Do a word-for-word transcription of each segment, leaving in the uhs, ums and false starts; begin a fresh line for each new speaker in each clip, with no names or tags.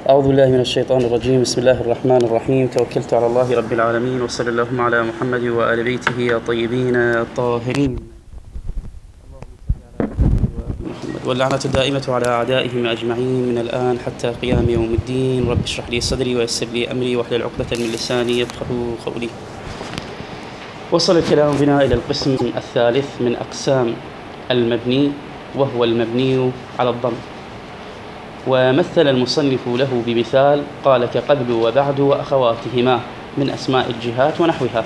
أعوذ بالله من الشيطان الرجيم. بسم الله الرحمن الرحيم. توكلت على الله رب العالمين، وصلى اللهم على محمد وآل بيته الطيبين الطاهرين. واللعنة الدائمة على أعدائهم أجمعين من الآن حتى قيام يوم الدين. رب اشرح لي صدري ويسر لي أمري واحلل عقدة من لساني يفقهوا قولي. وصل الكلام بنا إلى القسم الثالث من أقسام المبني، وهو المبني على الضم. ومثل المصنف له بمثال قال: كقبل وبعد وأخواتهما من أسماء الجهات ونحوها.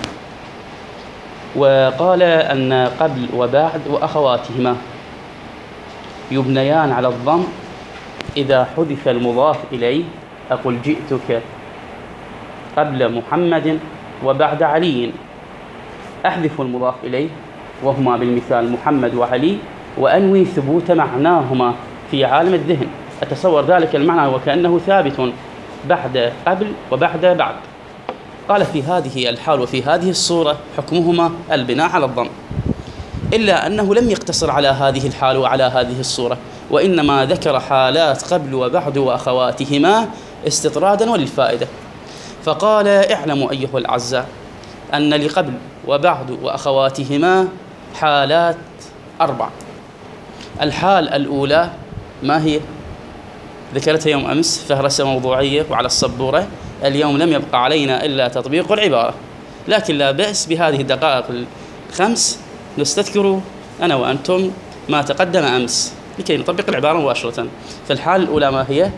وقال أن قبل وبعد وأخواتهما يبنيان على الضم إذا حذف المضاف إليه. أقول جئتك قبل محمد وبعد علي، أحذف المضاف إليه وهما بالمثال محمد وعلي، وأنوي ثبوت معناهما في عالم الذهن. أتصور ذلك المعنى وكأنه ثابت بعد قبل وبعد بعد. قال: في هذه الحال وفي هذه الصورة حكمهما البناء على الضم، إلا أنه لم يقتصر على هذه الحال وعلى هذه الصورة، وإنما ذكر حالات قبل وبعد وأخواتهما استطرادا وللفائدة. فقال: اعلموا أيها الأعزاء أن لقبل وبعد وأخواتهما حالات أربع. الحال الأولى ما هي؟ ذكرتها يوم أمس فهرسة موضوعية وعلى السبورة. اليوم لم يبقى علينا إلا تطبيق العبارة، لكن لا بأس بهذه الدقائق الخمس نستذكر أنا وأنتم ما تقدم أمس لكي نطبق العبارة مباشرة. فالحال الأولى ما هي؟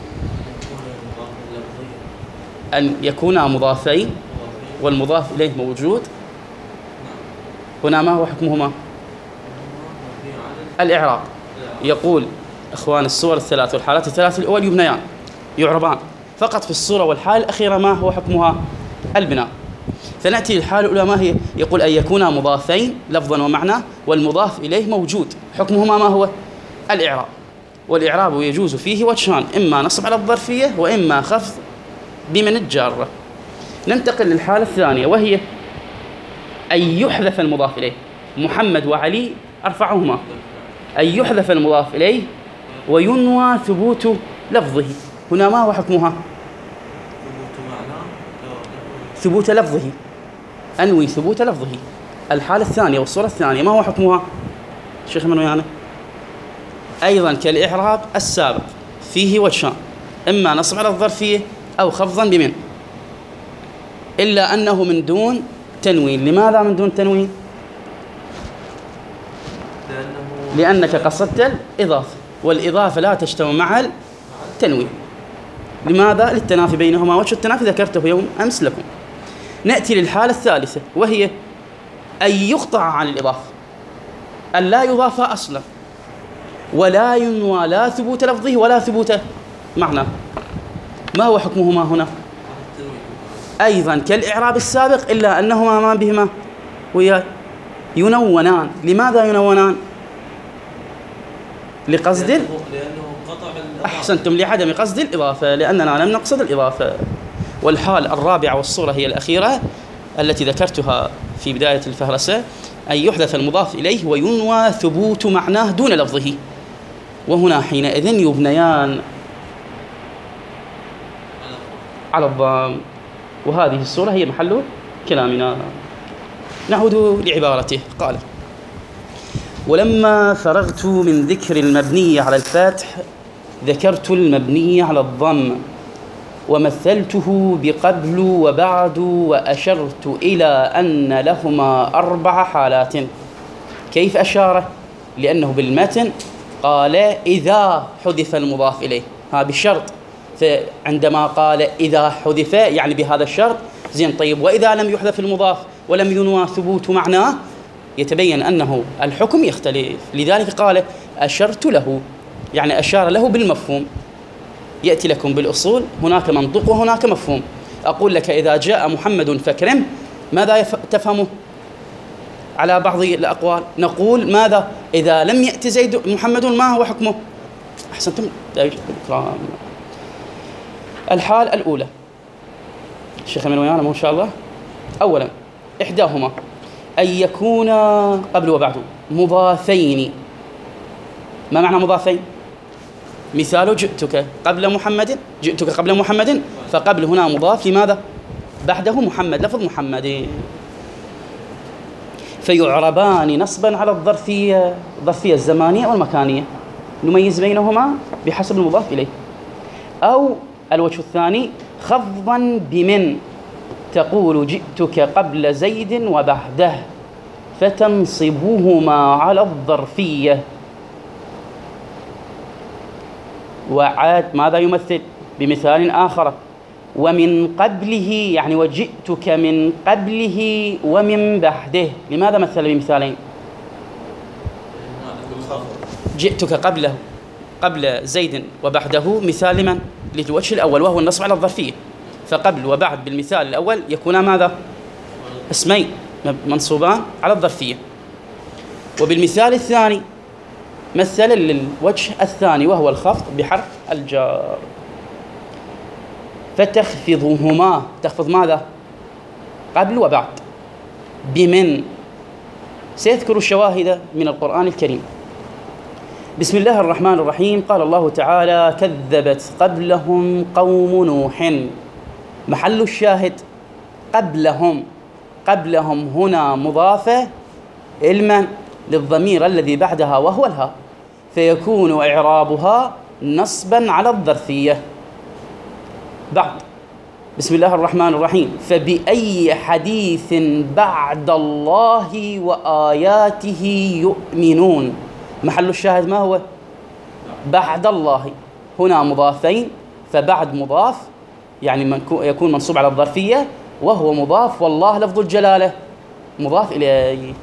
أن يكونا مضافين والمضاف إليه موجود. هنا ما هو حكمهما؟ الإعراب. يقول إخوان الصور الثلاث والحالات الثلاث الأول يبنيان يعربان، فقط في الصورة والحال الأخيرة ما هو حكمها؟ البناء. فنأتي للحال الأولى ما هي؟ يقول أن يكونا مضافين لفظا ومعنى والمضاف إليه موجود. حكمهما ما هو؟ الإعراب. والإعراب يجوز فيه وجهان: إما نصب على الظرفية وإما خفض بمن الجارة. ننتقل للحالة الثانية وهي أن يحذف المضاف إليه. محمد وعلي أرفعهما. أن يحذف المضاف إليه وينوى ثبوت لفظه. هنا ما هو حكمها؟ ثبوت لفظه. أنوي ثبوت لفظه. الحالة الثانية والصورة الثانية ما هو حكمها؟ شيخ من ويانا؟ أيضا كالإعراب السابق فيه وجهان: إما نصب على الظرفية أو خفضا بمن، إلا أنه من دون تنوين. لماذا من دون تنوين؟ لأنك قصدت الإضافة، والإضافة لا تجتمع مع التنوين. لماذا؟ للتنافي بينهما. وجه التنافي ذكرته يوم أمس لكم. نأتي للحالة الثالثة وهي أن يقطع عن الإضافة، أن لا يضاف أصلا، ولا ينوى لا ثبوت لفظه ولا ثبوت معناه. ما هو حكمهما هنا؟ أيضا كالإعراب السابق، إلا أنهما ما بهما ويا ينونان. لماذا ينونان؟ لقصد
لأنه قطع
أحسنتم لعدم قصد الإضافة، لأننا لم نقصد الإضافة. والحال الرابعة والصورة هي الأخيرة التي ذكرتها في بداية الفهرسة: أن يحذف المضاف إليه وينوى ثبوت معناه دون لفظه. وهنا حينئذ يبنيان على الضم. وهذه الصورة هي محل كلامنا. نعود لعبارته. قال: ولما فرغت من ذكر المبني على الفتح ذكرت المبني على الضم، ومثلته بقبل وبعد، وأشرت إلى أن لهما أربع حالات. كيف أشاره؟ لأنه بالمتن قال إذا حذف المضاف إليه، ها بالشرط. فعندما قال إذا حذف يعني بهذا الشرط. زين، طيب وإذا لم يحذف المضاف ولم ينوى ثبوت معناه يتبين أنه الحكم يختلف. لذلك قال أشرت له، يعني أشار له بالمفهوم. يأتي لكم بالأصول هناك منطق وهناك مفهوم. أقول لك إذا جاء محمد فاكرم، ماذا تفهمه على بعض الأقوال؟ نقول ماذا؟ إذا لم يأتي زيد محمد ما هو حكمه؟ أحسنتم. الحال الأولى الشيخ من ويانا ما شاء الله. أولا إحداهما أن يكون قبل وبعد مضافين. ما معنى مضافين؟ مثال جئتك قبل محمد، جئتك قبل محمد، فقبل هنا مضاف لماذا؟ بعده محمد، لفظ محمد. فيعربان نصبا على الظرفية، الظرفية الزمانية والمكانية، نميز بينهما بحسب المضاف إليه. أو الوجه الثاني خفضا بمن، تقول جئتك قبل زيد وبعده، فتنصبهما على الظرفية. وعاد ماذا يمثل؟ بمثال آخر، ومن قبله، يعني وجئتك من قبله ومن بعده. لماذا مثل بمثالين؟ جئتك قبله، قبل زيد وبعده، مثال لمن؟ للوجه الأول وهو النصب على الظرفية. فقبل وبعد بالمثال الأول يكون ماذا؟ اسمين منصوبان على الظرفية. وبالمثال الثاني مثل للوجه الثاني وهو الخفض بحرف الجار. فتخفضهما، تخفض ماذا؟ قبل وبعد بمن. سيذكر الشواهد من القرآن الكريم. بسم الله الرحمن الرحيم. قال الله تعالى: كذبت قبلهم قوم نوح. محل الشاهد قبلهم، قبلهم هنا مضافة علما للضمير الذي بعدها وهو الهاء، فيكون إعرابها نصبا على الظرفية. بعد بسم الله الرحمن الرحيم. فبأي حديث بعد الله وآياته يؤمنون. محل الشاهد ما هو؟ بعد الله، هنا مضافين، فبعد مضاف يعني يكون منصوب على الظرفية، وهو مضاف، والله لفظ الجلالة مضاف إليه.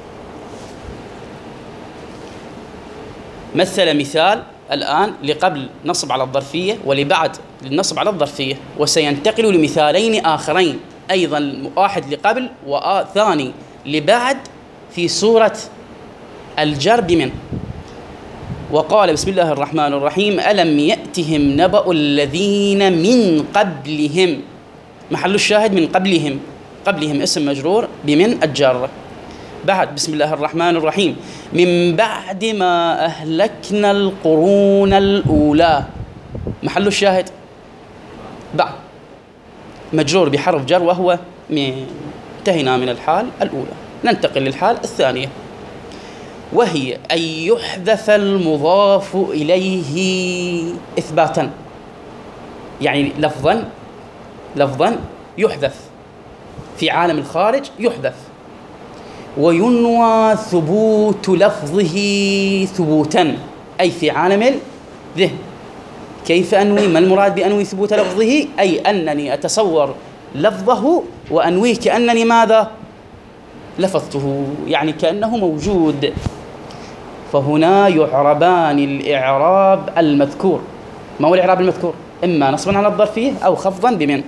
مثل مثال الآن لقبل نصب على الظرفية ولبعد للنصب على الظرفية، وسينتقل لمثالين آخرين أيضا، واحد لقبل وثاني لبعد في سورة الجر بمن. وقال بسم الله الرحمن الرحيم: ألم يأتهم نبأ الذين من قبلهم. محل الشاهد من قبلهم، قبلهم اسم مجرور بمن الجارة. بعد بسم الله الرحمن الرحيم: من بعد ما أهلكنا القرون الأولى. محل الشاهد بعد مجرور بحرف جر وهو انتهينا من الحال الأولى، ننتقل للحال الثانية، وهي أن يحذف المضاف إليه إثباتا، يعني لفظا لفظا يحذف في عالم الخارج يحذف، وينوى ثبوت لفظه ثبوتا، أي في عالم الذهن. كيف أنوي؟ ما المراد بأنوي ثبوت لفظه؟ أي أنني أتصور لفظه وأنويه كأنني ماذا؟ لفظته، يعني كأنه موجود. فهنا يعربان الإعراب المذكور. ما هو الإعراب المذكور؟ إما نصبا على الظرفية أو خفضا بمن.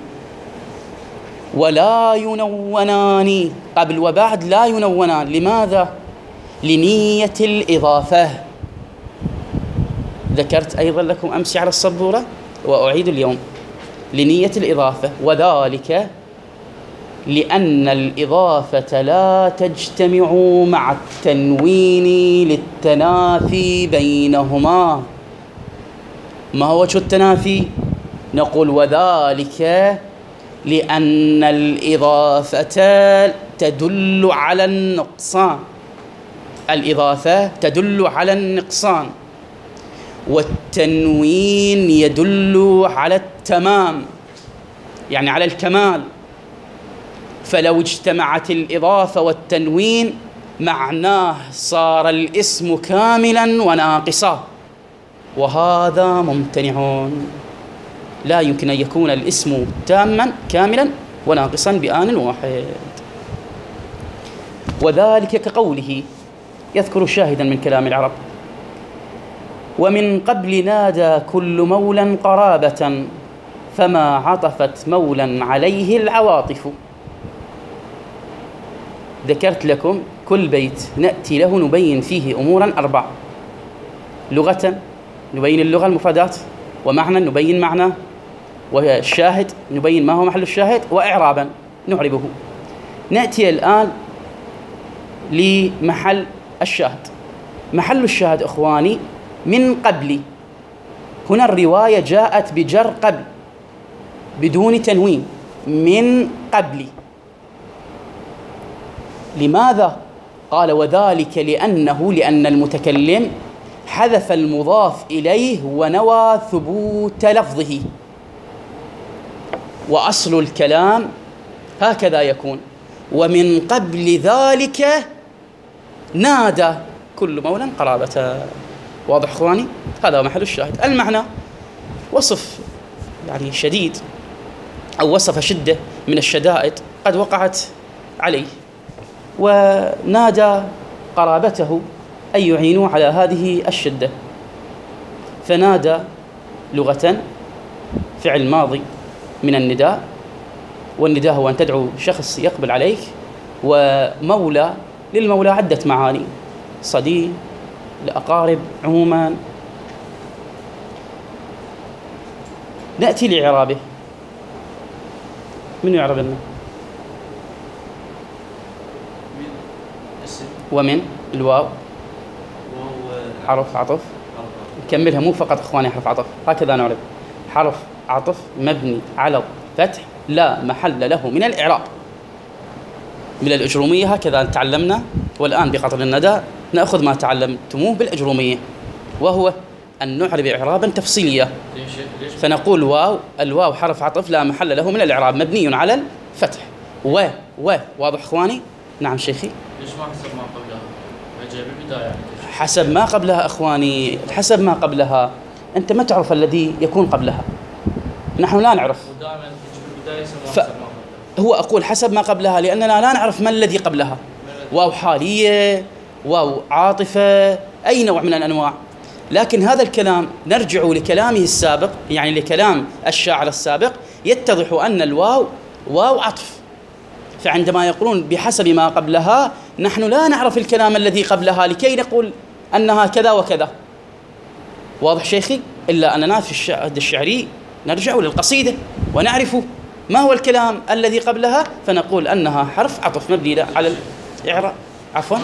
ولا ينونان، قبل وبعد لا ينونان. لماذا؟ لنية الإضافة. ذكرت أيضا لكم أمس على السبورة وأعيد اليوم، لنية الإضافة، وذلك لأن الإضافة لا تجتمع مع التنوين للتنافي بينهما. ما هو وجه التنافي؟ نقول وذلك لأن الإضافة تدل على النقصان، الإضافة تدل على النقصان، والتنوين يدل على التمام، يعني على الكمال. فلو اجتمعت الإضافة والتنوين معناه صار الاسم كاملا وناقصا، وهذا ممتنع. لا يمكن أن يكون الاسم تاما كاملا وناقصا بآن واحد. وذلك كقوله، يذكر شاهدا من كلام العرب: ومن قبل نادى كل مولا قرابة، فما عطفت مولا عليه العواطف. ذكرت لكم كل بيت نأتي له نبين فيه أمورا أربع: لغة نبين اللغة المفردات، ومعنى نبين معناه، والشاهد نبين ما هو محل الشاهد، وإعرابا نعربه. نأتي الآن لمحل الشاهد. محل الشاهد إخواني من قبل، هنا الرواية جاءت بجر قبل بدون تنوين، من قبل. لماذا؟ قال وذلك لأنه لأن المتكلم حذف المضاف إليه ونوى ثبوت لفظه، وأصل الكلام هكذا يكون: ومن قبل ذلك نادى كل مولى قرابته. واضح إخواني؟ هذا محل الشاهد. المعنى وصف يعني شديد، أو وصف شدة من الشدائد قد وقعت عليه، ونادى قرابته أن يعينوا على هذه الشدة. فنادى لغة فعل ماضي من النداء، والنداء هو أن تدعو شخص يقبل عليك، ومولى للمولى عدة معاني: صديق، لأقارب عموما. نأتي لإعرابه. من يعرب لنا؟ ومن الواو حرف عطف. نكملها مو فقط إخواني حرف عطف، هكذا نعرب: حرف عطف مبني على الفتح لا محل له من الإعراب. من الأجرومية هكذا تعلمنا، والآن بقطر الندى نأخذ ما تعلمتموه بالأجرومية، وهو أن نعرب إعرابا تفصيليا. فنقول واو، الواو حرف عطف لا محل له من الإعراب، مبني على الفتح. و و واضح إخواني؟ نعم شيخي.
ليش ما حسب ما قبلها؟ جايب البداية يعني.
حسب ما قبلها إخواني، حسب ما قبلها. أنت ما تعرف الذي يكون قبلها، نحن لا نعرف.
ودائما تجيب البداية يسمى
ف... هو أقول حسب ما قبلها لأننا لا نعرف ما الذي قبلها. واو حالية، واو عاطفة، أي نوع من الأنواع. لكن هذا الكلام نرجع لكلامه السابق، يعني لكلام الشاعر السابق، يتضح أن الواو واو عطف. فعندما يقولون بحسب ما قبلها، نحن لا نعرف الكلام الذي قبلها لكي نقول أنها كذا وكذا. واضح شيخي؟ إلا أننا في الشعر الشعري نرجع للقصيدة ونعرف ما هو الكلام الذي قبلها، فنقول أنها حرف عطف مبني على الإعراب. عفوا،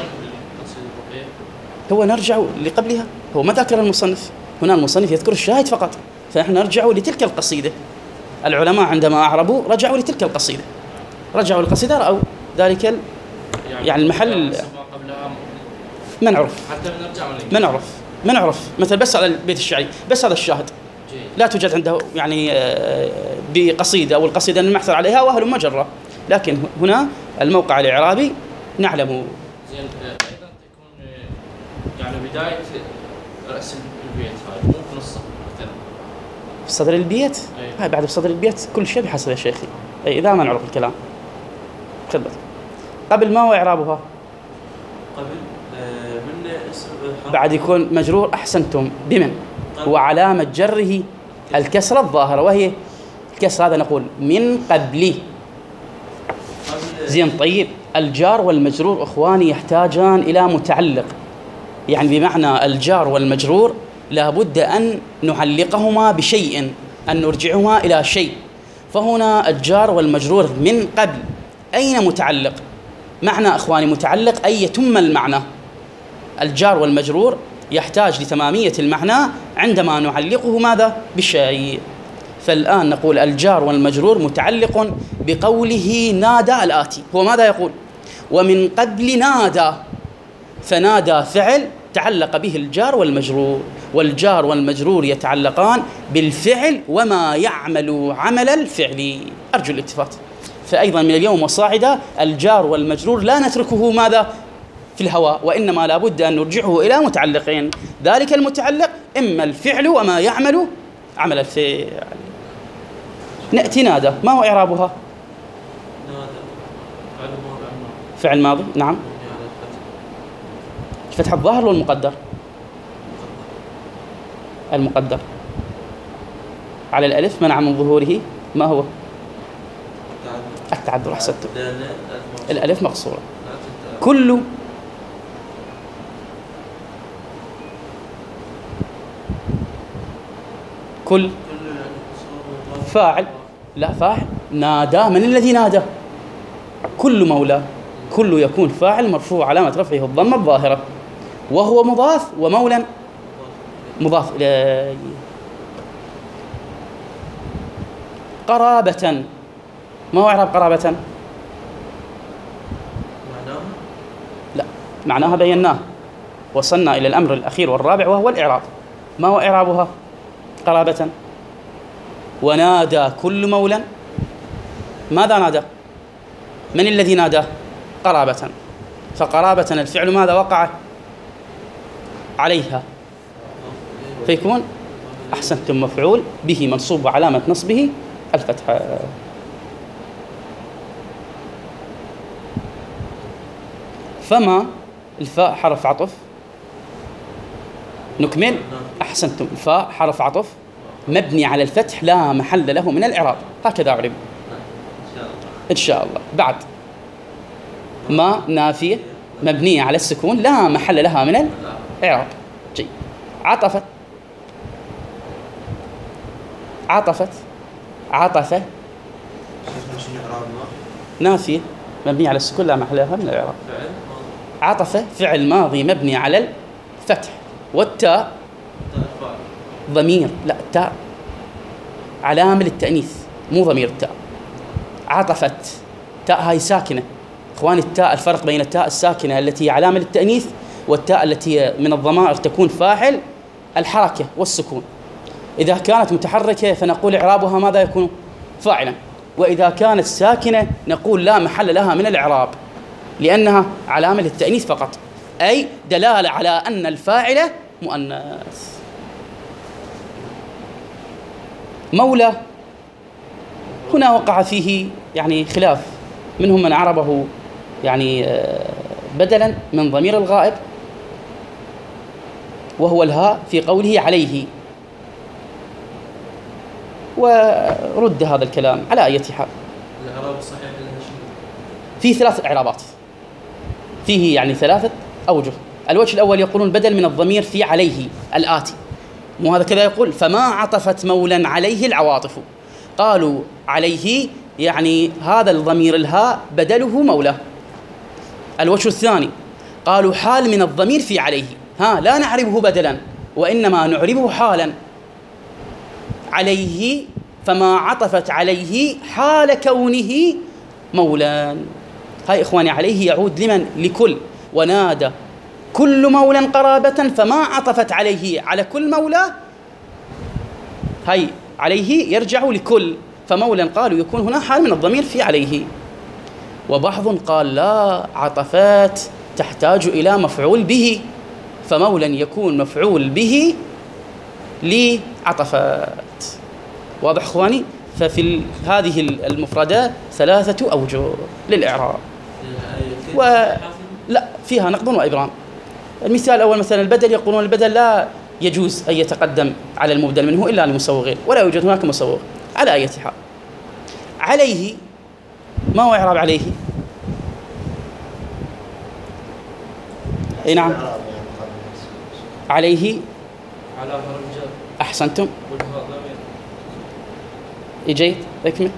هو نرجع لقبلها، هو ما ذكر المصنف هنا، المصنف يذكر الشاهد فقط، فنحن نرجع لتلك القصيدة. العلماء عندما أعربوا رجعوا لتلك القصيدة، رجعوا القصيدة رأوا ذلك ال... يعني, يعني المحل ما نعرف،
حتى بنرجع
ما نعرف ما نعرف مثل بس على البيت الشعري، بس هذا الشاهد جي. لا توجد عنده يعني بقصيدة أو القصيدة المحثر عليها وأهل مجرة، لكن هنا الموقع الإعرابي نعلم.
زين، أيضا تكون يعني بداية رأس البيت هاي مو في نصه مثلا
في صدر البيت.
أيه.
هاي بعد في صدر البيت كل شيء بحسب يا شيخي. أي إذا ما نعرف الكلام كذبت. قبل ما هو إعرابها؟
قبل آه من اسم
بعد يكون مجرور. أحسنتم بمن، وعلامة جره الكسرة الظاهرة، وهي الكسرة. هذا نقول من قبلي. زين طيب، الجار والمجرور إخواني يحتاجان إلى متعلق، يعني بمعنى الجار والمجرور لابد أن نعلقهما بشيء، أن نرجعهما إلى شيء. فهنا الجار والمجرور من قبل، أين متعلق؟ معنى إخواني متعلق أي يتم المعنى. الجار والمجرور يحتاج لتمامية المعنى عندما نعلقه ماذا؟ بشيء. فالآن نقول الجار والمجرور متعلق بقوله نادى الآتي. هو ماذا يقول؟ ومن قبل نادى، فنادى فعل تعلق به الجار والمجرور، والجار والمجرور يتعلقان بالفعل وما يعمل عمل الفعل. أرجو الالتفات. فأيضا من اليوم وصاعدا الجار والمجرور لا نتركه ماذا في الهواء، وإنما لابد أن نرجعه إلى متعلقين. ذلك المتعلق إما الفعل وما يعمل عمل الفعل. نأتي نادى، ما هو إعرابها؟ فعل ماضي. نعم، فتح الظاهر والمقدر. المقدر على الألف منع من ظهوره. ما هو؟ التعذر. أحسنتم، الألف مقصورة. كل كل فاعل، لا فاعل. نادى، من الذي نادى؟ كل مولى. كل يكون فاعل مرفوع علامة رفعه الضمة الظاهرة، وهو مضاف، ومولا مضاف إليه. قرابة. ما هو إعراب قرابة؟
معناها
لا، معناها بيناه، وصلنا إلى الأمر الأخير والرابع وهو الإعراب. ما هو إعرابها قرابة؟ ونادى كل مولى. ماذا نادى؟ من الذي نادى؟ قرابة. فقرابة الفعل ماذا وقع عليها؟ فيكون أحسنتم مفعول به منصوب وعلامة نصبه الفتحة. فما الفاء حرف عطف. نكمل. أحسنتم. الفاء حرف عطف مبني على الفتح لا محل له من الإعراب. هكذا أعرب إن شاء الله. بعد ما نافية مبنية على السكون لا محل لها من الإعراب. جيد. عطفت. عطفت عطفة نافية مبنية على السكون لا محل لها من الإعراب. عطفة فعل ماضي مبني على الفتح، والتاء ضمير. لا، التاء علامة للتأنيث مو ضمير التاء. عطفت تاء هاي ساكنة. إخواني التاء الفرق بين التاء الساكنة التي هي علامة للتأنيث والتاء التي من الضمائر تكون فاعل الحركة والسكون. إذا كانت متحركة فنقول إعرابها ماذا يكون؟ فاعلا. وإذا كانت ساكنة نقول لا محل لها من الإعراب لأنها علامة للتأنيث فقط، أي دلالة على أن الفاعل مؤنث. مولى هنا وقع فيه يعني خلاف، منهم من عربه يعني بدلا من ضمير الغائب وهو الهاء في قوله عليه، ورد هذا الكلام على أي حال.
الإعراب الصحيح لها شيء
في ثلاث إعرابات، فيه يعني ثلاثة أوجه. الوجه الأول يقولون بدل من الضمير في عليه الآتي، مو هذا كذا يقول فما عطفت مولا عليه العواطف. قالوا عليه يعني هذا الضمير الهاء بدله مولى. الوجه الثاني قالوا حال من الضمير في عليه، ها لا نعربه بدلا وإنما نعربه حالا. عليه فما عطفت عليه حال كونه مولا. هاي إخواني عليه يعود لمن؟ لكل. ونادى كل مولا قرابة فما عطفت عليه على كل مولى. هاي عليه يرجع لكل، فمولا قالوا يكون هنا حال من الضمير في عليه. وبعض قال لا، عطفات تحتاج إلى مفعول به، فمولا يكون مفعول به لعطفات. واضح إخواني؟ ففي هذه المفردات ثلاثة أوجه للإعراب، ولا فيها نقض وإبرام. المثال الأول مثلا البدل، يقولون البدل لا يجوز أن يتقدم على المبدل منه إلا المسوغين، ولا يوجد هناك مسوغ على أي حال. عليه ما هو إعراب عليه؟ أي نعم، عليه
على حرف جر.
أحسنتم. إجيت اكمل.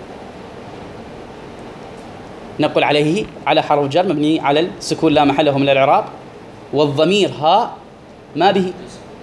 نقول عليه على حرف جر مبني على السكون لا محله من الإعراب، والضمير ها ما به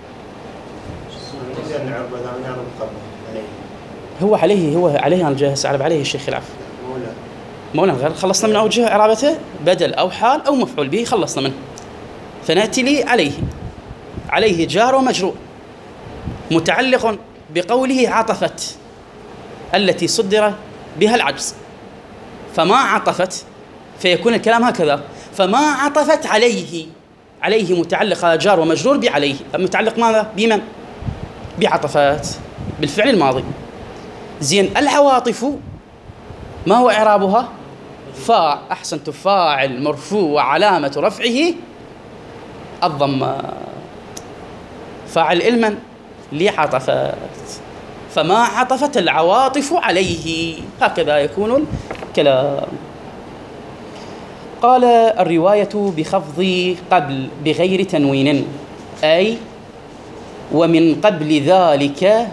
هو عليه. هو عليه أنا جاهز أعرب عليه الشيخ خلاف مولا غير. خلصنا من أوجه إعرابته بدل أو حال أو مفعول به، خلصنا منه. فنأتي لي عليه. عليه جار ومجرور متعلق بقوله عطفت التي صدر بها العجز. فما عطفت فيكون الكلام هكذا، فما عطفت عليه. عليه متعلق جار ومجرور بعليه، متعلق ماذا؟ بمن؟ بعطفات بالفعل الماضي. زين. العواطف ما هو إعرابها؟ فاع. أحسنت. فاعل مرفوع وعلامة رفعه الضمة. فاعل المن؟ لعطفات. فما عطفت العواطف عليه. هكذا يكون الكلام. قال الرواية بخفض قبل بغير تنوين، أي ومن قبل ذلك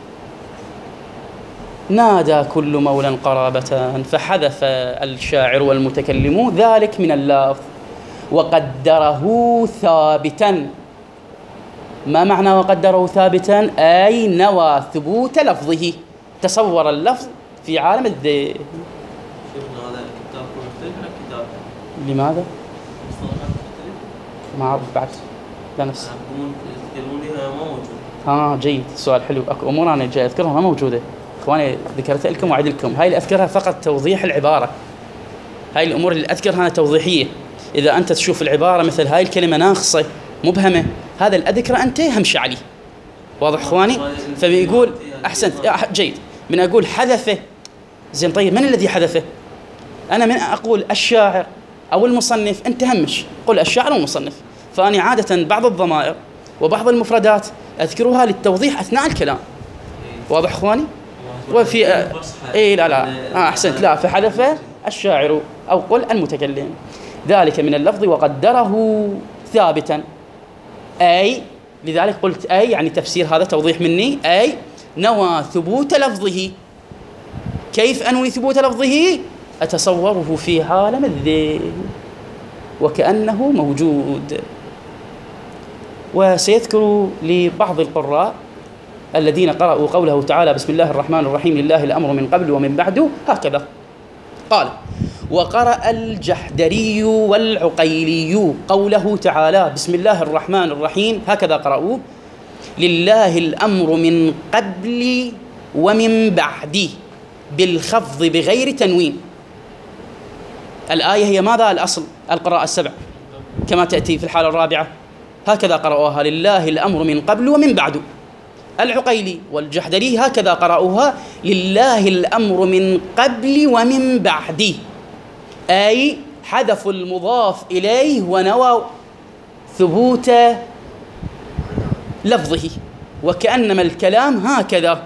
نادى كل مولى قرابة، فحذف الشاعر والمتكلم ذلك من اللفظ وقدره ثابتا. ما معنى وقدره ثابتا؟ أي نوى ثبوت لفظه. تصور اللفظ في عالم الذهن.
شيخنا هذا الكتاب مختلف عن الكتاب.
لماذا؟
مصطلحات مختلفة.
ما أعرف بعد. لا نفس.
يقولون يتكلمون بها ما موجود.
ها جيد، سؤال حلو. اكو امور انا جاي اذكرها ما موجوده اخواني، ذكرتها لكم واعيد لكم. هاي اللي اذكرها فقط توضيح العباره. هاي الامور اللي اذكرها توضيحيه. اذا انت تشوف العباره مثل هاي الكلمه ناقصه مبهمه، هذا الاذكر انت همشي عليه. واضح اخواني؟ فبيقول احسنت جيد. من اقول حذفه، زين طيب من الذي حذفه؟ انا من اقول الشاعر او المصنف، انت همش قل الشاعر والمصنف. فاني عاده بعض الضمائر وبعض المفردات اذكرها للتوضيح اثناء الكلام. واضح اخواني؟ وفي آه اي لا لا آه احسنت. لا فحذف الشاعر او قل المتكلم ذلك من اللفظ وقدره ثابتا، اي لذلك قلت اي يعني تفسير، هذا توضيح مني. اي نوى ثبوت لفظه. كيف انوي ثبوت لفظه؟ اتصوره في عالم الذهن وكأنه موجود. وسيذكر لبعض القراء الذين قرأوا قوله تعالى بسم الله الرحمن الرحيم لله الأمر من قبل ومن بعد هكذا قال: وقرأ الجحدري والعقيلي قوله تعالى بسم الله الرحمن الرحيم هكذا قرأوه: لله الأمر من قبل ومن بعد بالخفض بغير تنوين. الآية هي ماذا؟ الأصل القراءة السبع كما تأتي في الحالة الرابعة، هكذا قرأوها: لله الأمر من قبل ومن بعد. العقيلي والجحدري هكذا قرأوها: لله الأمر من قبل ومن بعد، أي حذف المضاف إليه ونوى ثبوت لفظه، وكأنما الكلام هكذا: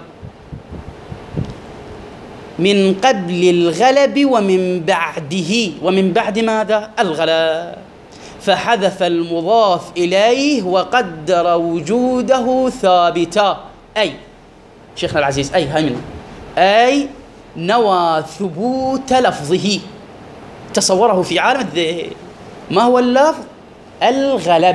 من قبل الغلب ومن بعده. ومن بعد ماذا؟ الغلب. فحذف المضاف إليه وقدر وجوده ثابتا، أي شيخنا العزيز أي هاي منه، أي نوى ثبوت لفظه، تصوره في عالم الذهن. ما هو اللفظ؟ الغلب.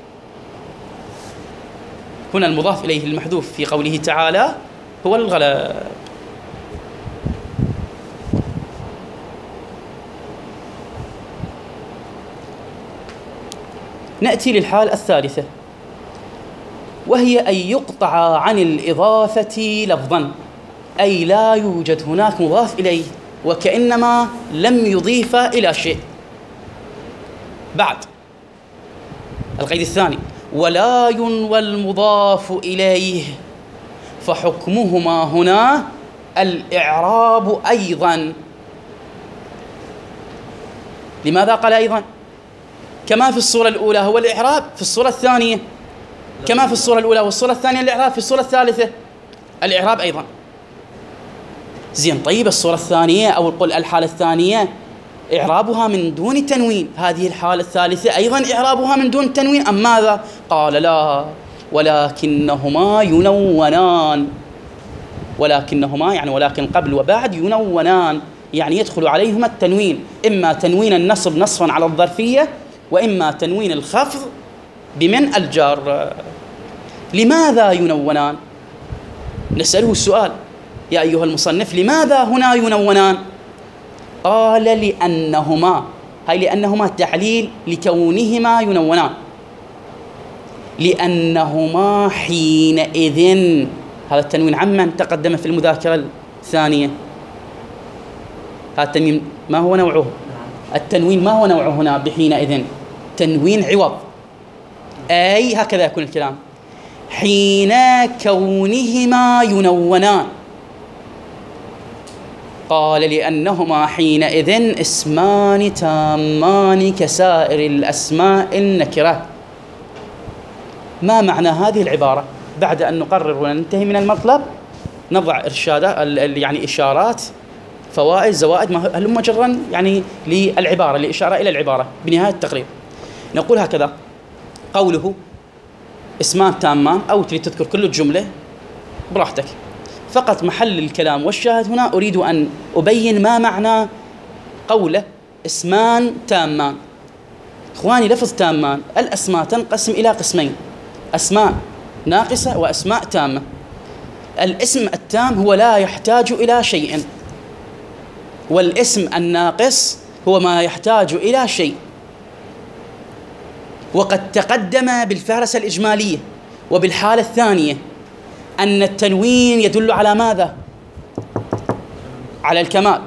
هنا المضاف إليه المحذوف في قوله تعالى هو الغلب. نأتي للحال الثالثة، وهي أن يقطع عن الإضافة لفظا، أي لا يوجد هناك مضاف إليه وكأنما لم يضيف إلى شيء. بعد القيد الثاني: ولا ينوى المضاف إليه، فحكمهما هنا الإعراب أيضا. لماذا قال أيضا؟ كما في الصورة الأولى هو الإعراب، في الصورة الثانية كما في الصورة الأولى والصورة الثانية الإعراب، في الصورة الثالثة الإعراب أيضا. زين طيب الصورة الثانية أو القل الحالة الثانية إعرابها من دون تنوين، هذه الحالة الثالثة أيضا إعرابها من دون تنوين أم ماذا؟ قال لا، ولكنهما ينونان. ولكنهما يعني ولكن قبل وبعد ينونان، يعني يدخل عليهما التنوين، إما تنوين النصب نصفا على الظرفية، وإما تنوين الخفض بمن الجار. لماذا ينونان؟ نسأله السؤال: يا أيها المصنف لماذا هنا ينونان؟ قال: لأنهما، هاي لأنهما تعليل لكونهما ينونان، لأنهما حينئذ، هذا التنوين عمن تقدم في المذاكرة الثانية. هذا التنوين ما هو نوعه؟ التنوين ما هو نوعه هنا بحينئذ؟ تنوين عوض، أي هكذا يكون الكلام: حين كونهما ينونان. قال: لأنهما حينئذ اسمان تامان كسائر الأسماء النكرة. ما معنى هذه العبارة؟ بعد أن نقرر وننتهي من المطلب نضع إرشادات، يعني إشارات، فوائد، زوائد، هلم جرا يعني للعبارة، لإشارة إلى العبارة بنهاية التقرير. نقول هكذا: قوله اسمان تامان، أو تريد تذكر كل الجملة براحتك، فقط محل الكلام والشاهد هنا أريد أن أبين ما معنى قوله اسمان تامان. إخواني لفظ تامان، الأسماء تنقسم إلى قسمين: أسماء ناقصة وأسماء تامة. الاسم التام هو لا يحتاج إلى شيء، والاسم الناقص هو ما يحتاج إلى شيء. وقد تقدم بالفهرسة الإجمالية وبالحالة الثانية أن التنوين يدل على ماذا؟ على الكمال،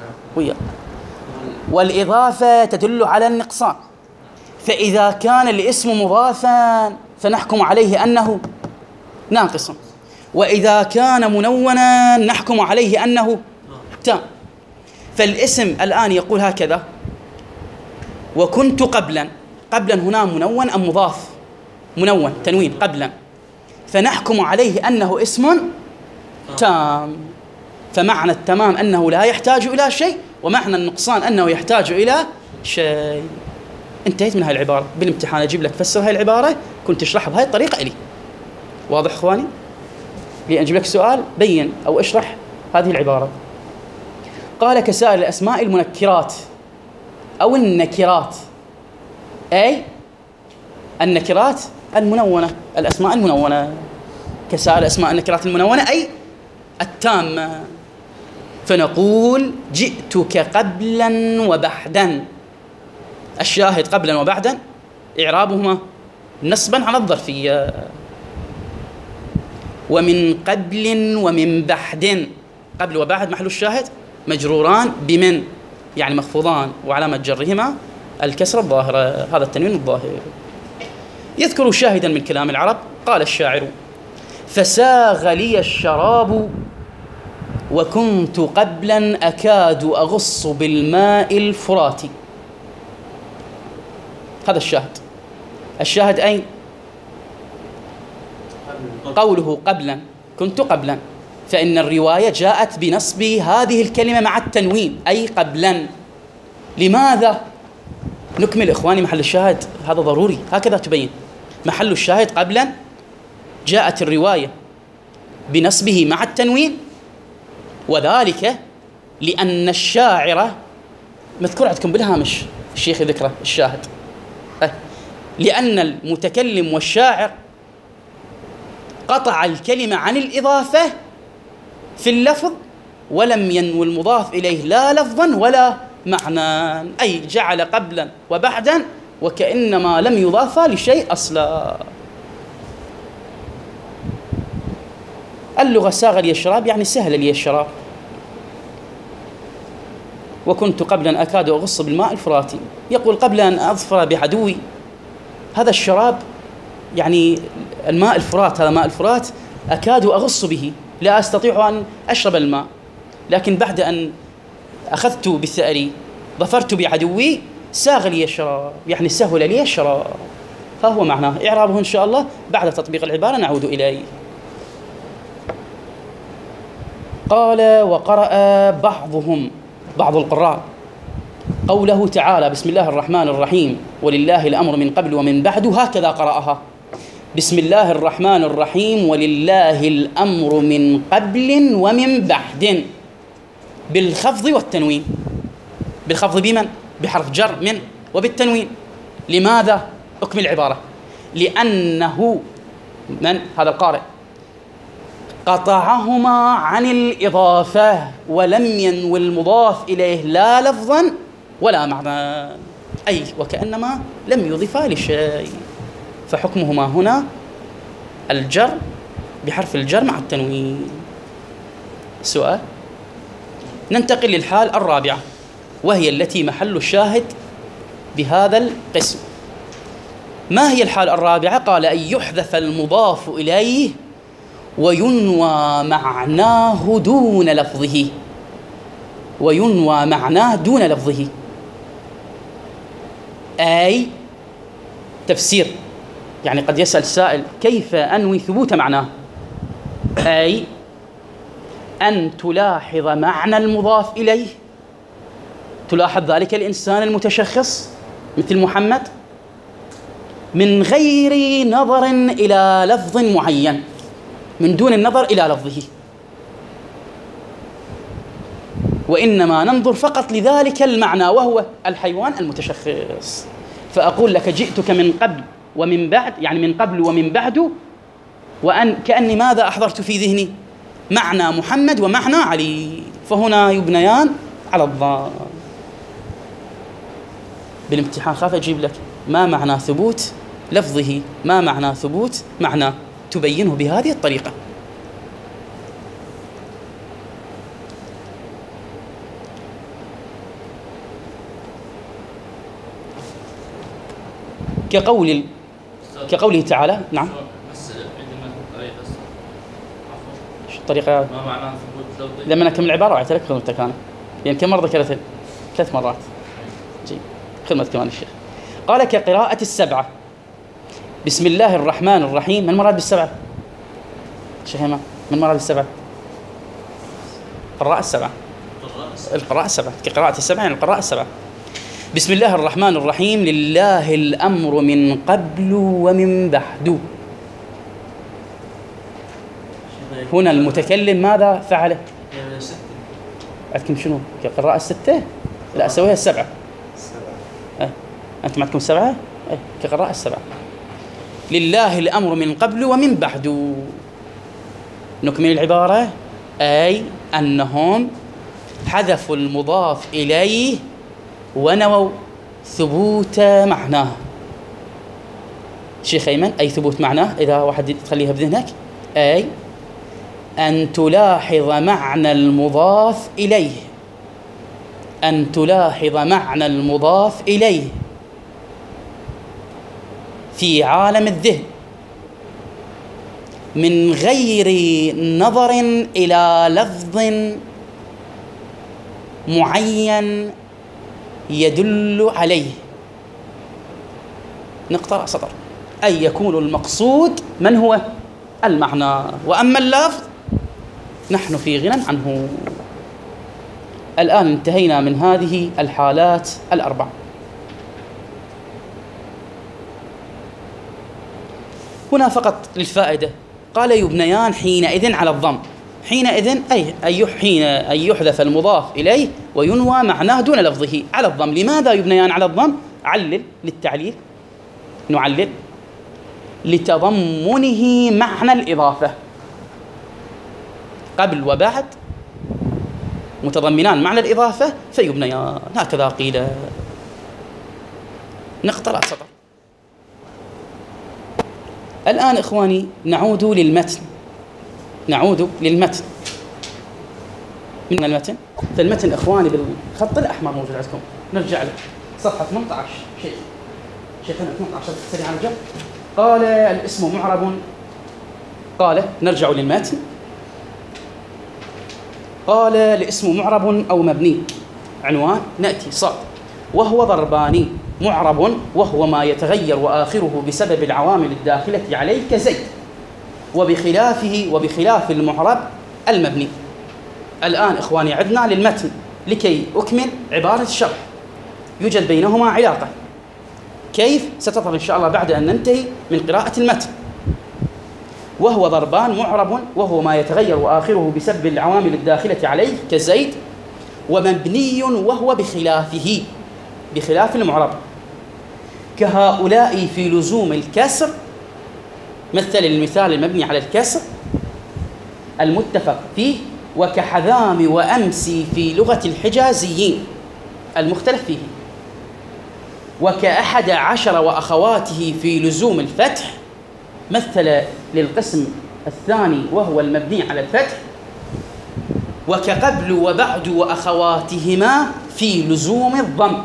والإضافة تدل على النقصان. فإذا كان الاسم مضافا فنحكم عليه أنه ناقص، وإذا كان منونا نحكم عليه أنه تام. فالاسم الآن يقول هكذا: وكنت قبلا. قبلا هنا منون أم مضاف؟ منون، تنوين قبلا، فنحكم عليه أنه اسم تام. فمعنى التمام أنه لا يحتاج إلى شيء، ومعنى النقصان أنه يحتاج إلى شيء. انتهيت من هاي العبارة. بالامتحان أجيب لك فسر هاي العبارة، كنت تشرحها بهاي الطريقة إلي. واضح إخواني؟ لأجيب لك سؤال بين أو اشرح هذه العبارة. قال: كسائر الأسماء المنكرات أو النكرات، أي النكرات المنونة، الأسماء المنونة. كسائر الأسماء النكرات المنونة أي التامة. فنقول: جئتك قبلا وبعدا. الشاهد قبلا وبعدا إعرابهما نصبا على الظرفية. ومن قبل ومن بعد، قبل وبعد محل الشاهد مجروران بمن، يعني مخفوضان، وعلامة جرهما الكسرة الظاهرة، هذا التنوين الظاهر. يذكر شاهدا من كلام العرب. قال الشاعر: فساغ لي الشراب وكنت قبلا أكاد أغص بالماء الفراتي. هذا الشاهد. الشاهد أين؟ قوله قبلا، كنت قبلا، فإن الرواية جاءت بنصب هذه الكلمة مع التنوين، أي قبلا. لماذا؟ نكمل إخواني محل الشاهد، هذا ضروري، هكذا تبين. محل الشاهد قبلا جاءت الرواية بنصبه مع التنوين، وذلك لأن الشاعر مذكور عندكم بالهامش، الشيخ ذكره الشاهد، لأن المتكلم والشاعر قطع الكلمة عن الإضافة في اللفظ ولم ينوي المضاف إليه لا لفظا ولا معنى، أي جعل قبلا وبعدا وكأنما لم يضاف لشيء أصلا. اللغة ساغ لي الشراب يعني سهل لي الشراب. وكنت قبلا أكاد أغص بالماء الفراتي، يقول قبل أن أظفر بعدوي. هذا الشراب يعني الماء الفرات، هذا ماء الفرات أكاد أغص به، لا أستطيع أن أشرب الماء، لكن بعد أن أخذت بالثأر ظفرت بعدوي ساغ لي الشراب، يعني سهل لي الشراب. ها هو معناه. إعرابه إن شاء الله بعد تطبيق العبارة نعود إليه. قال: وقرأ بعضهم، بعض القراء، قوله تعالى: بسم الله الرحمن الرحيم ولله الأمر من قبل ومن بعد، هكذا قرأها: بسم الله الرحمن الرحيم ولله الأمر من قبل ومن بعد، بالخفض والتنوين. بالخفض بمن؟ بحرف جر من، وبالتنوين. لماذا؟ أكمل العبارة. لأنه من هذا القارئ قطعهما عن الإضافة ولم ينوي المضاف إليه لا لفظا ولا معنى، أي وكأنما لم يضيفا لشيء، فحكمهما هنا الجر بحرف الجر مع التنوين. سؤال. ننتقل للحال الرابعة، وهي التي محل الشاهد بهذا القسم. ما هي الحال الرابعة؟ قال: أن يحذف المضاف إليه وينوى معناه دون لفظه. وينوى معناه دون لفظه، أي تفسير. يعني قد يسأل سائل: كيف أنوي ثبوت معناه؟ أي أن تلاحظ معنى المضاف إليه، تلاحظ ذلك الإنسان المتشخص مثل محمد من غير نظر إلى لفظ معين، من دون النظر إلى لفظه، وإنما ننظر فقط لذلك المعنى وهو الحيوان المتشخص. فأقول لك: جئتك من قبل ومن بعد، يعني من قبل ومن بعد، وأن كأني ماذا أحضرت في ذهني؟ معنى محمد ومعنى علي. فهنا يبنيان على الضم. بالامتحان خاف أجيب لك ما معنى ثبوت لفظه، ما معنى ثبوت معناه، تبينه بهذه الطريقة. كقول كقوله تعالى. نعم.
بس عندما طريقة عفوا
الطريقة
ما معنى ثبوت لفظي؟
لما أكمل العبارة أعترف خدمتك أنا، يعني كم مرة ذكرت؟ ثلاث مرات. جيد، خدمة كمان الشيخ. قال كقراءة السبعة بسم الله الرحمن الرحيم. من مراد بالسبعة؟ شيخ هيما من مراد بالسبعة؟ القراءة السبعة. القراءة السبعة كقراءة السبعة يعني القراءة السبعة. بسم الله الرحمن الرحيم لله الأمر من قبل ومن بعد. هنا المتكلم ماذا فعله؟ عندكم شنو؟ كقراءة الستة؟ لا أسويها السبعة. أه. أنتم عندكم السبعة؟ أه. كقراءة السبعة. لله الأمر من قبل ومن بعد. نكمل العبارة. أي أنهم حذفوا المضاف إليه ونووا ثبوت معناه. شيخ أيمن أي ثبوت معناه إذا واحد تخليها بذهنك، أي أن تلاحظ معنى المضاف إليه، أن تلاحظ معنى المضاف إليه في عالم الذهن من غير نظر إلى لفظ معين يدل عليه. نقطة سطر. أي يكون المقصود من هو المعنى، وأما اللفظ نحن في غنى عنه. الآن انتهينا من هذه الحالات الأربع. هنا فقط للفائدة قال يبنيان حينئذ على الضم. حينئذ أي أي حين أن يحذف المضاف إليه وينوى معناه دون لفظه على الضم. لماذا يبنيان على الضم؟ علل للتعليل، نعلل لتضمنه معنى الإضافة. قبل وبعد متضمنان معنى الإضافة فيبنيان، هكذا قيل. نقطة لا سطر. الآن إخواني نعود للمتن، نعود للمتن. من المتن، فالمتن إخواني بالخط الأحمر موجود عندكم. نرجع له صفحة ثمانية عشر. شيء شيخنا ثمانية عشر سريع على الجنب. قال الاسم معرب. قال نرجع للمتن. قال الاسم معرب أو مبني. عنوان نأتي صاد وهو ضرباني. معرب وهو ما يتغير وآخره بسبب العوامل الداخلة عليه كزيد، وبخلافه وبخلاف المعرب المبني. الآن إخواني عدنا للمتن لكي أكمل عبارة الشرح. يوجد بينهما علاقة. كيف؟ ستظهر إن شاء الله بعد أن ننتهي من قراءة المتن. وهو ضربان معرب وهو ما يتغير وآخره بسبب العوامل الداخلة عليه كزيد، ومبني وهو بخلافه بخلاف المعرب كهؤلاء في لزوم الكسر. مثل المثال المبني على الكسر المتفق فيه، وكحذام وأمسي في لغة الحجازيين المختلف فيه، وكأحد عشر وأخواته في لزوم الفتح. مثل للقسم الثاني وهو المبني على الفتح، وكقبل وبعد وأخواتهما في لزوم الضم،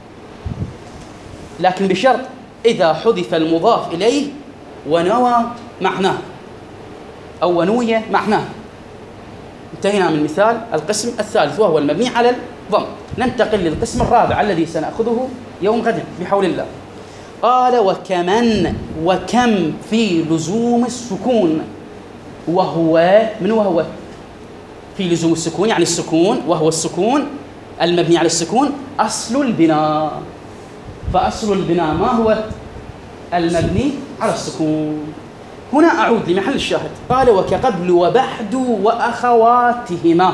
لكن بشرط إذا حذف المضاف إليه ونوى معناه أو ونوي معناه. انتهينا من مثال القسم الثالث وهو المبني على الضم. ننتقل للقسم الرابع الذي سنأخذه يوم غد بحول الله. قال وكمن وكم في لزوم السكون. وهو من وهو في لزوم السكون يعني السكون، وهو السكون المبني على السكون أصل البناء. فأصل البناء ما هو؟ المبني على السكون. هنا أعود لمحل الشاهد. قال وكقبل وبعد وأخواتهما.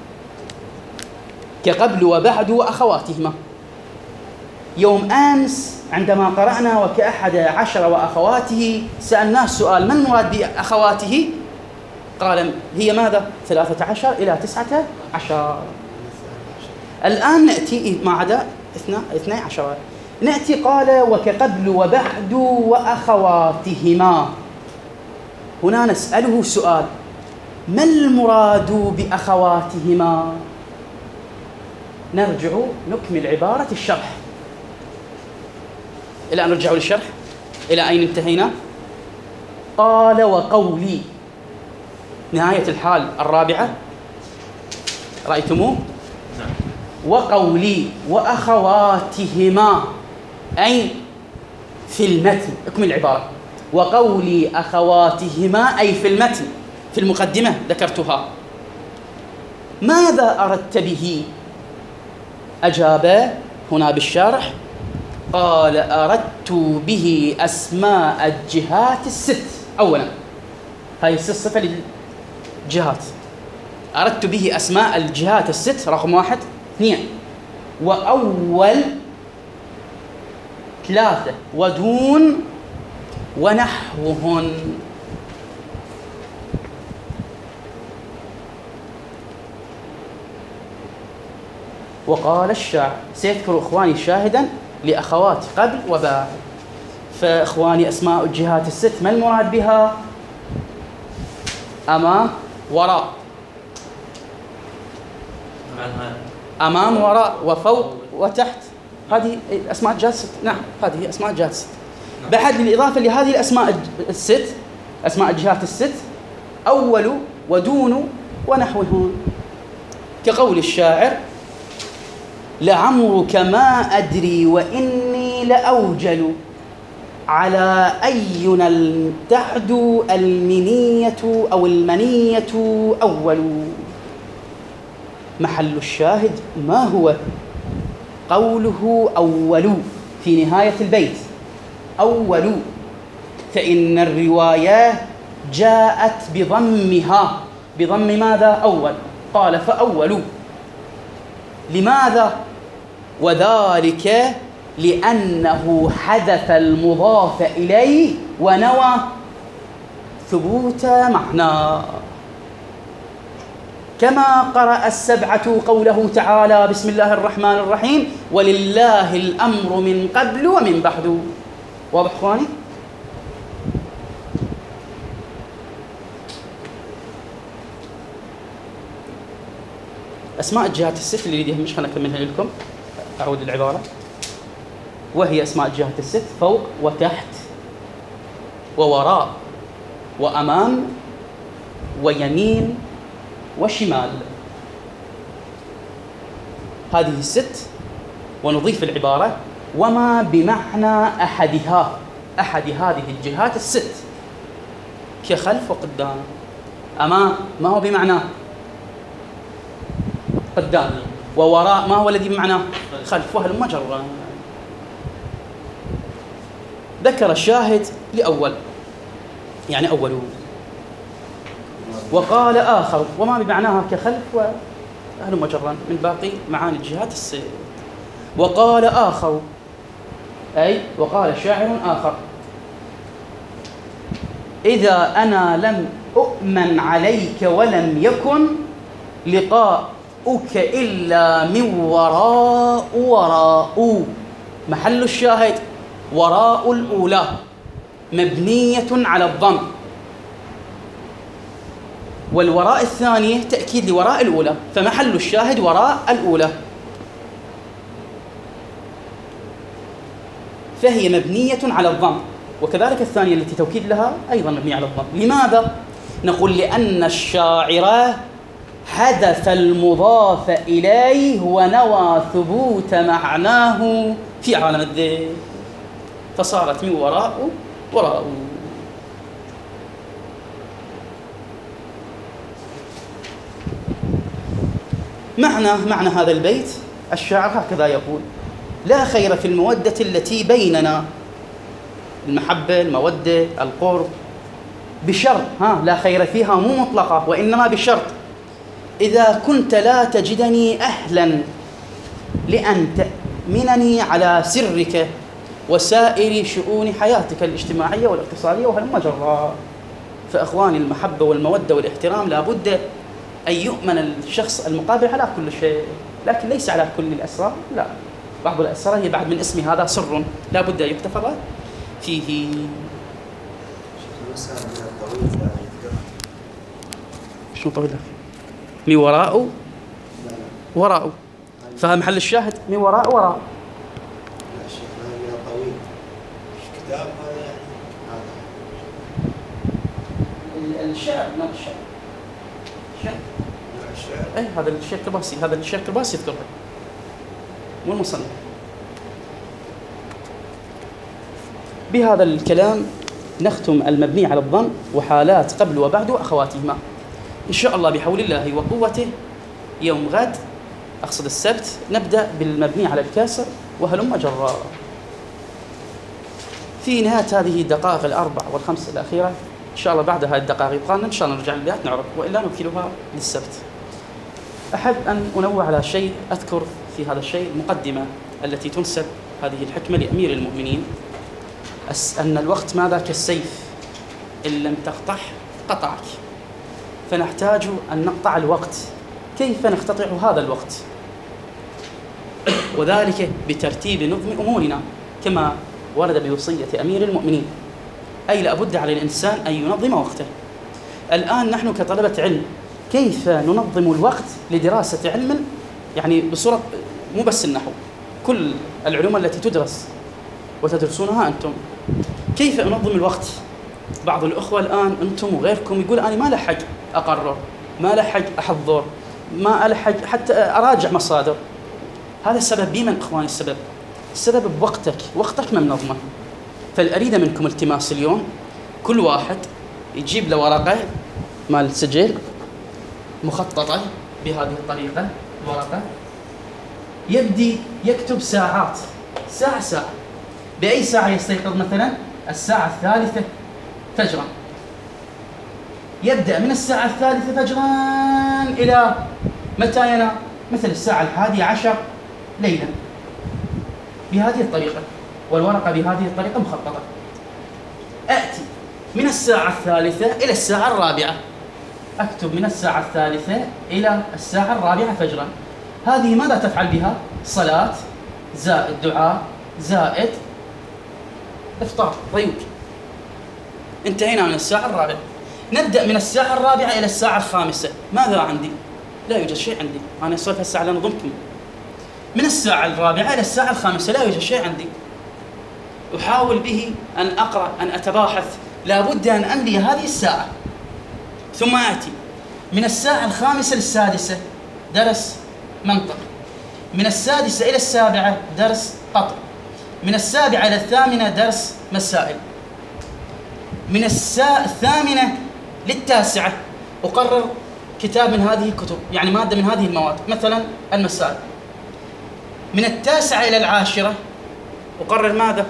كقبل وبعد وأخواتهما. يوم أمس عندما قرأنا وكأحد عشر وأخواته سألناه السؤال من مراد بأخواته؟ قال هي ماذا؟ ثلاثة عشر إلى تسعة عشر. الآن نأتي ما عدا اثني عشر، نأتي قال وكقبل وبعد وأخواتهما. هنا نسأله سؤال: ما المراد بأخواتهما؟ نرجع نكمل عبارة الشرح. إلى أن نرجع للشرح. إلى أين انتهينا؟ قال وقولي، نهاية الحال الرابعة، رأيتموه؟
نعم.
وقولي وأخواتهما أي في المتن. اكمل العبارة: وقولي أخواتهما أي في المتن، في المقدمة ذكرتها. ماذا أردت به؟ أجاب هنا بالشرح قال أردت به أسماء الجهات الست. أولا هاي الست صفة للجهات، أردت به أسماء الجهات الست رقم واحد. اثنين، وأول ثلاثة، ودون ونحوهن. وقال الشاعر، سيذكر إخواني شاهدا لأخوات قبل وبعد. فإخواني أسماء الجهات الست ما المراد بها؟ أمام، وراء، أمام، وراء، وفوق، وتحت. هذه أسماء الجهات الست. نعم، هذه أسماء الجهات الست. بعد بالإضافة لهذه الأسماء الست، أسماء الجهات الست، أول ودون ونحوهن. كقول الشاعر: لعمرك ما أدري وإني لأوجل على أينا تعدو المنية أو المنية أول. محل الشاهد ما هو؟ قوله أول في نهاية البيت، أول، فإن الرواية جاءت بضمها. بضم ماذا؟ أول. قال فأول. لماذا؟ وذلك لأنه حذف المضاف إليه ونوى ثبوت معناه. كما قرأ السبعة قوله تعالى: بسم الله الرحمن الرحيم: ولله الأمر من قبل ومن بعد. واضح إخواني؟ أسماء الجهات الست اللي يديها مش خلنا أكملها لكم. أعود العبارة: وهي أسماء الجهات الست: فوق وتحت ووراء وأمام ويمين وشمال. هذه الست. ونضيف العبارة: وما بمعنى أحدها، أحد هذه الجهات الست، كخلف وقدام. أمام ما هو بمعناه؟ قدام. ووراء ما هو الذي بمعناه؟ خلف. وهل مجرى. ذكر الشاهد لأول، يعني أول. وقال آخر: وما بمعناها كخلف وأهل مجرا، من باقي معاني الجهات الست. وقال آخر، أي وقال شاعر آخر: إذا أنا لم أؤمن عليك ولم يكن لقاؤك إلا من وراء وراء. محل الشاهد: وراء الأولى مبنية على الضم، والوراء الثانية تأكيد لوراء الأولى، فمحل الشاهد وراء الأولى، فهي مبنية على الضم. وكذلك الثانية التي توكيد لها أيضا مبنية على الضم. لماذا؟ نقول لأن الشاعر حذف المضاف إليه ونوى ثبوت معناه في عالم الذهن، فصارت من وراء وراء. معنى معنى هذا البيت الشاعر هكذا يقول: لا خير في المودة التي بيننا، المحبة، المودة، القرب، بشرط، ها لا خير فيها مو مطلقة وإنما بشرط: إذا كنت لا تجدني أهلا لأن تأمنني على سرك وسائر شؤون حياتك الاجتماعية والاقتصادية وهلم جرا. فإخواني، المحبة والمودة والاحترام لا بد أن يؤمن الشخص المقابل على كل شيء. لكن ليس على كل الأسرار، لا، بعض الأسرار هي بعد من اسم هذا سر لا بد أن يحتفظ فيه. شنو طويل؟ مي وراء وراء، فمحل الشاهد مي وراء وراء.
لا شيخ هذا طويل، كتاب هذا يعني هذا
الشعر، نوع الشعر، الشعر
الشعر.
اي هذا الشيخ الكرباسي، هذا الشيخ الكرباسي يذكره مو المصنف. بهذا الكلام نختم المبني على الظن وحالات قبل وبعد وأخواتهما إن شاء الله بحول الله وقوته. يوم غد أقصد السبت نبدأ بالمبني على الكاسر وهلم جرا. في نهاية هذه الدقائق الأربع والخمس الأخيرة إن شاء الله بعد هذه الدقائق قلنا إن شاء الله نرجع للبيات نعرف، وإلا نوكلها للسبت. أحب أن أنوه على شيء، أذكر في هذا الشيء المقدمة التي تنسب هذه الحكمة لأمير المؤمنين، أن الوقت ماذا كالسيف إن لم تقطع قطعك، فنحتاج أن نقطع الوقت. كيف نقتطع هذا الوقت؟ وذلك بترتيب نظم أمورنا كما ورد بوصية أمير المؤمنين، أي لابد على الإنسان أن ينظم وقته. الآن نحن كطلبة علم كيف ننظم الوقت لدراسة علم، يعني بصورة مو بس النحو، كل العلوم التي تدرس وتدرسونها أنتم، كيف أنظم الوقت؟ بعض الأخوة الآن أنتم وغيركم يقول أنا ما لحق أقرر، ما لحق أحضر، ما ألحق حتى أراجع مصادر. هذا السبب بمن إخواني؟ السبب السبب بوقتك، وقتك ما منظمه. فالأريد منكم التماس اليوم كل واحد يجيب له ورقة مال سجل مخططة بهذه الطريقة، ورقة يبدي يكتب ساعات، ساعة ساعة. بأي ساعة يستيقظ؟ مثلا الساعة الثالثة فجرا، يبدأ من الساعة الثالثة فجرا إلى متى ينام؟ مثل الساعة الحادية عشر ليلا، بهذه الطريقة، والورقة بهذه الطريقة مخططة. أأتي من الساعة الثالثة إلى الساعة الرابعة، أكتب من الساعة الثالثة إلى الساعة الرابعة فجرا. هذه ماذا تفعل بها؟ صلاة زائد دعاء زائد إفطار ريوج. انتهينا من الساعة الرابعة. نبدأ من الساعة الرابعة إلى الساعة الخامسة، ماذا عندي؟ لا يوجد شيء عندي، أنا صرت الساعة اللي نظمتكم. من الساعة الرابعة إلى الساعة الخامسة لا يوجد شيء عندي. أحاول به أن أقرأ، أن أتباحث، لا بد أن أملي هذه الساعة. ثم آتي من الساعة الخامسة للسادسة درس منطق، من السادسة إلى السابعة درس قطع، من السابعة إلى الثامنة درس مسائل، من الساعة الثامنة للتاسعة أقرر كتاب من هذه الكتب، يعني مادة من هذه المواد، مثلا المسائل. من التاسعة إلى العاشرة أقرر ماذا؟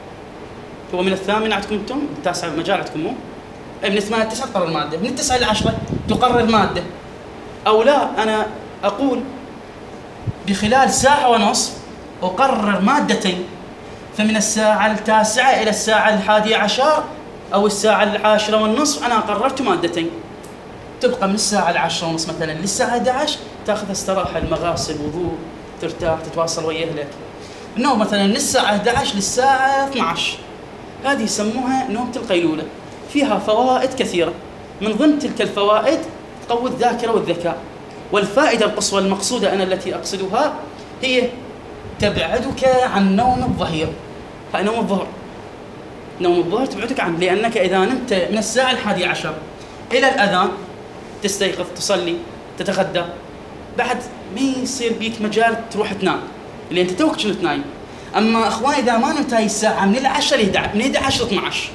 هو من الثامنة عندكم أنتم، التاسعة مجال عندكم مو؟ أي من الثمانية التسعة تقرر مادة، من التسعة إلى العشرة تقرر مادة. أو لا، أنا أقول بخلال ساعة ونصف أقرر مادتين، فمن الساعة التاسعة إلى الساعة الحادية عشر أو الساعة العاشرة والنصف أنا قررت مادتين. تبقى من الساعة العاشرة ونصف مثلا للساعة أحد عشر تأخذ استراحة، المغاسل، وضوء، ترتاح، تتواصل ويا أهلك. النوم مثلا من الساعة أحد عشر للساعة اثني عشر، هذه يسموها نومة القيلولة، فيها فوائد كثيرة. من ضمن تلك الفوائد تقوي الذاكرة والذكاء. والفائدة القصوى المقصودة أنا التي أقصدها هي تبعدك عن نوم الظهير، نوم الظهر. نوم الظهر تبعدك عنه، لأنك إذا نمت من الساعة الحادية عشر إلى الأذان تستيقظ، تصلي، تتغدى، بعد ما يصير بيك مجال تروح تنام، اللي أنت توك كنت نايم. أما أخواني إذا ما نمت هاي الساعة من العشرة من أحد عشر اثني عشر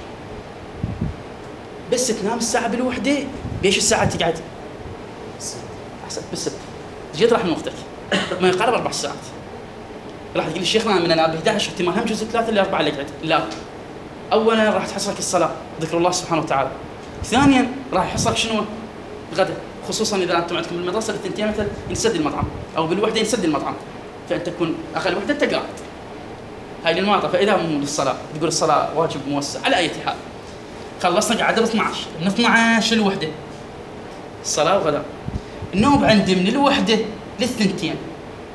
بس تنام الساعة بالوحدة، بيش الساعة تقعد؟ أحسن بالست، جيت راح من وقتك ما يقارب أربع ساعات. راح تقول لي شيخنا من أنا ب أحد عشر احتمال هم جزء ثلاثة إلى أربعة اللي قعد. لا، أولا راح تحصلك الصلاة، ذكر الله سبحانه وتعالى. ثانيا راح يحصلك شنو؟ الغداء، خصوصا إذا أنتم عندكم بالمدرسة الثنتين مثلا ينسد المطعم، أو بالوحدة ينسد المطعم، فأنت تكون أقل وحدة أنت قاعد. هاي المواطن. فإذا مو للصلاة تقول الصلاة واجب موسع على أي حال. خلصنا قاعد ب اثني عشر، من اثني عشر الوحدة الصلاة وغداء. النوم عندي من الوحدة للثنتين،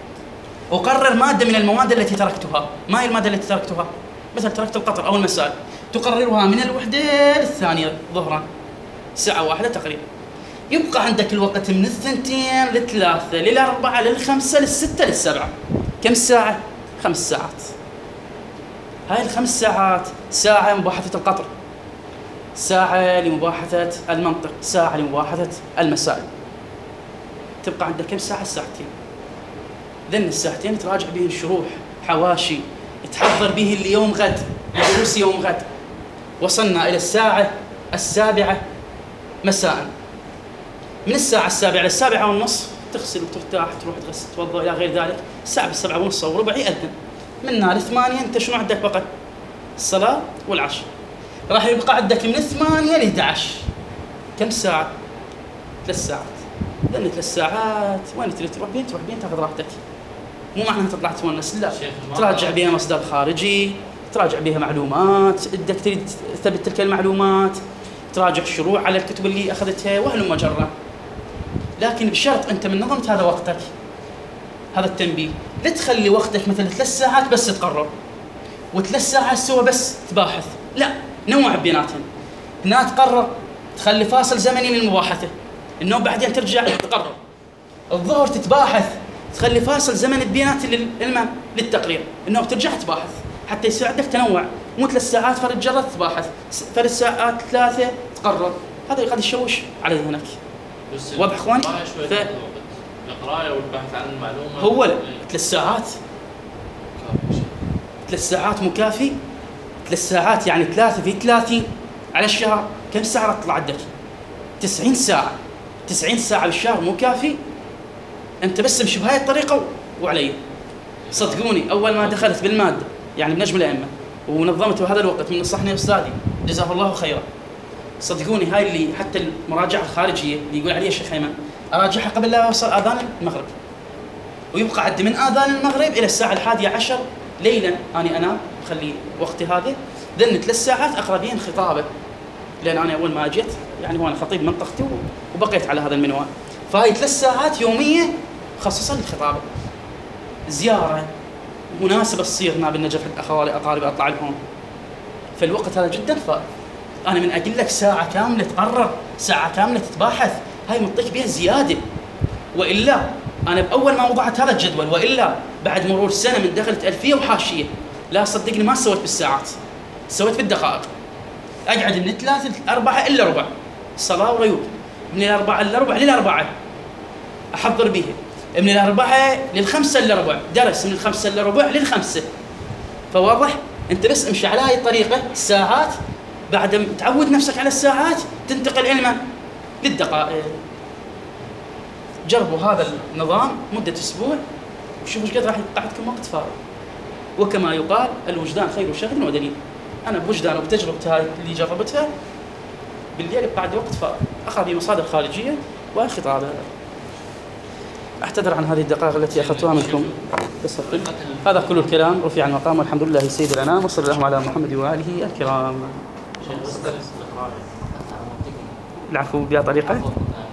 أقرر مادة من المواد التي تركتها. ما هي المادة التي تركتها؟ مثلا تركت القطر أو المسائل، تقررها من الوحدة للثانية ظهرا، ساعة واحدة تقريبا. يبقى عندك الوقت من الثنتين للثلاثة للأربعة للخمسة للستة للسبعة. كم ساعة؟ خمس ساعات. هاي الخمس ساعات ساعة لمباحثة القطر، ساعة لمباحثة المنطق، ساعة لمباحثة المسائل. تبقى عندك كم ساعة؟ ساعتين. ذن الساعتين تراجع به الشروح، حواشي، تحضر به اليوم غد، دروس يوم غد. وصلنا إلى الساعة السابعة مساء. من الساعة السابعة للسابعة والنصف تغسل وترتاح، تروح تغسل تتوضأ إلى غير ذلك. الساعة السبعة ونص أو ربع يأذن. من نار ثمانية أنت شنو عندك بقى؟ الصلاة والعشاء. راح يبقى عندك من ثمانية ل إحدى عشر. كم ساعة؟ ثلاث ساعات. لأن ثلاث ساعات وين تريد تروح بين؟ تروح بين تاخذ راحتك. مو معنى تطلع تونس، لا، تراجع بها مصدر خارجي، تراجع بها معلومات، بدك تريد تثبت تلك المعلومات، تراجع الشروع على الكتب اللي أخذتها وهلم جرا. لكن بشرط أنت من نظمت هذا وقتك، هذا التنبيه، لا تخلي وقتك مثلا ثلاث ساعات بس تقرر وثلاث ساعات سوا بس تباحث، لا، نوع بيناتهم. هنا تقرر تخلي فاصل زمني للمباحثة، النوم بعدين ترجع تقرر. الظهر تتباحث تخلي فاصل زمن بينات للإلمام للتقرير، النوم ترجع تباحث حتى يصير عندك تنوع. مو ثلاث ساعات فرد جرة تباحث، ثلاث ساعات ثلاثة تقرر. هذا قد يشوش على ذهنك. واضح اخواني؟
ف... القراءة والبحث عن المعلومة
هو ثلاث ساعات ثلاث ساعات مكافي. ثلاث ساعات يعني ثلاثة في ثلاثين على الشهر. كم ساعة تطلع عندك؟ تسعين ساعة. تسعين ساعة بالشهر مكافي. أنت بس امشي بهاي الطريقة وعلي. صدقوني أول ما دخلت بالمادة يعني بنجم الأئمة ونظمت بهذا الوقت من نصحني أستاذي جزاه الله خيرا، صدقوني هاي اللي حتى المراجعة الخارجية اللي يقول عليها الشيخ أيمن أراجعها قبل لا يوصل آذان المغرب، ويبقى عندي من آذان المغرب إلى الساعة الحادية عشر ليلا أنا أنام، خلي وقتي هذا ذن ثلاث ساعات أقربين خطابة، لأن أنا أول ما جيت يعني هو أنا خطيب منطقتي وبقيت على هذا المنوال. فهاي ثلاث ساعات يومية خصصا للخطابة، زيارة مناسبة تصير هنا بالنجف حق أخوالي أقارب أطلع لهم، فالوقت هذا جدا فائد. أنا من أقول لك ساعة كاملة تقرر، ساعة كاملة تتباحث، هاي منطيك بها زيادة. وإلا أنا بأول ما وضعت هذا الجدول، وإلا بعد مرور سنة من دخلت ألفية وحاشية، لا صدقني ما سويت بالساعات، سويت بالدقائق. أقعد من ثلاثة أربعة إلا ربع صلاة وريوب، من الأربعة إلا ربع للأربعة أحضر به، من الأربعة للخمسة إلا ربع درس، من الخمسة إلا ربع للخمسة. فواضح؟ أنت بس امشي على هاي الطريقة الساعات، بعد ما تعود نفسك على الساعات تنتقل علما للدقائق. جربوا هذا النظام مدة أسبوع وشوفوا ايش قد راح يبقى عندكم وقت فارغ. وكما يقال الوجدان خير شاهد ودليل. أنا بوجدان وبتجربتي هاي اللي جربتها بالليل يبقى عندي وقت فارغ، أخذ بمصادر خارجية وخطابة. أعتذر عن هذه الدقائق التي أخذتها منكم. بس هذا كل الكلام رفع المقام، والحمد لله سيد الأنام، وصلى الله على محمد وآله الكرام. العفو بها طريقة